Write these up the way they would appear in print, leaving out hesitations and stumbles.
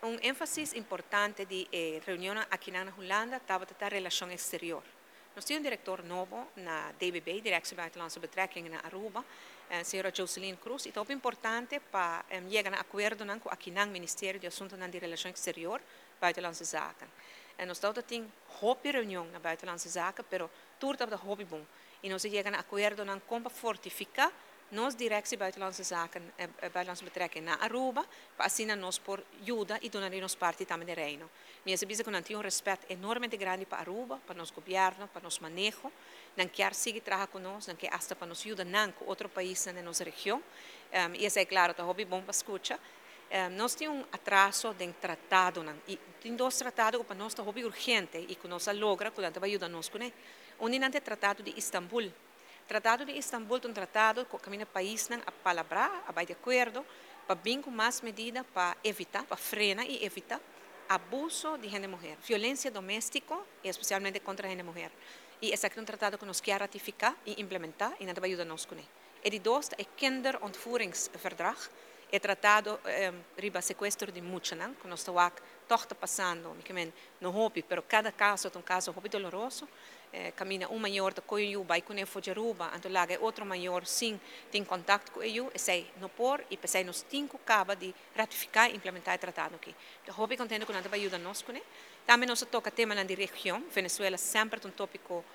un énfasis importante de reunión aquí en Holanda estaba la relación exterior. Nós temos um diretor novo na DBB, Direção Buitenlandse Betrekkingen na Aruba, senhora Jocelyn Cruz, e é importante para chegar a acordo com aqui no Ministério de Assuntos de Relação Exterior, Buitenlandse Zaken. Nós temos uma reunião na Buitenlandse Zaken, mas tudo é hobby bom. E nós chegamos a acordo com fortificar nos Direção Buitenlandse Zaken, Buitenlandse Betrekkingen na Aruba, para assim nós por ajuda e donar nos parte também do reino. Mas eu que nós temos respeito enormemente grande para Aruba, para nosso governo, para nosso manejo, não quer seguir trabalhar conosco, não quer hasta para nos ajudar com outro país na nossa região. E isso é claro, é hobby bom para escutar. Nós temos atraso de tratado, e tem dois tratados que para nós é hobby urgente e que nós logra, que vai ajudar nos com ele. Um é o Tratado de Istambul. Tratado de Istambul é um tratado que caminha país a palabrar, a vai de acordo, para vir com mais medidas para evitar, para frenar e evitar abuso de gente mulher, violência doméstica, especialmente contra a gente mulher. E esse é um tratado que nós queremos ratificar e implementar e nada vai ajudar-nos com ele. E de dois é o Kinderontvoeringsverdrag, é tratado riba sequestro de muchanan, que nós estamos toch passando, não hobby, mas cada caso é um caso hobby doloroso. Caminha um maior de coio vai com ele de Aruba, então lá é outro maior sim tem contato com ele, e sei não por e pensei nos cinco acaba de ratificar e implementar o tratado aqui. Então hobby contendo que nada vai ajudar nós com ele. Também nós toca tema na região, Venezuela sempre um tópico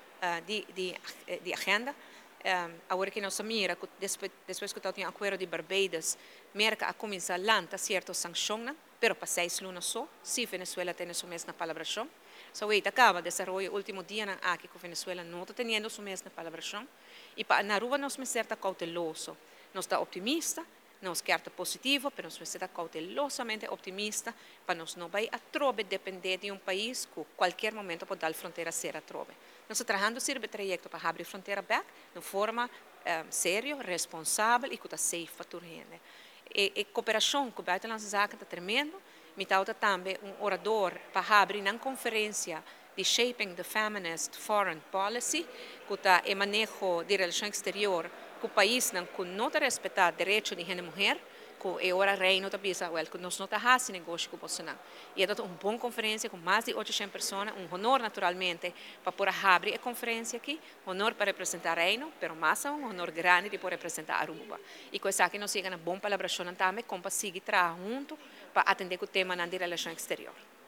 de agenda. Agora que nós mira, depois que está em acordo de Barbados, merca a começar a lançar certas sanções, mas para 6 lunas só, se Venezuela tem sua mesma palabração. So, acaba de desarrollo último dia aqui que Venezuela não está tendo sua mesma palabração. E para na Aruba nós somos certa cauteloso. Nós está optimista, nós queremos positivo, mas nós somos certa cautelosamente optimista para nós não vai a trove depender de um país que qualquer momento pode dar fronteira ser a trove. Nós estamos trabalhando sobre o trajeto para abrir fronteira back de forma séria, responsável e que está safe para toda a gente. E cooperação com o Buitenlandse Zaken está tremendo. Me está também orador para abrir uma conferência de Shaping the Feminist Foreign Policy, que está em manejo de relação exterior, que o país não respeita o direito de gente mulher, que é hora reino da bisa, que nós não estamos negócio com Bolsonaro. E é uma boa conferência com mais de 800 pessoas, honor naturalmente para poder abrir a conferência aqui, honor para representar o reino, mas mais honor grande de poder representar Aruba. E com isso aqui nós chegamos a uma boa palabração também, como para seguir trabalhando junto para atender o tema da relação exterior.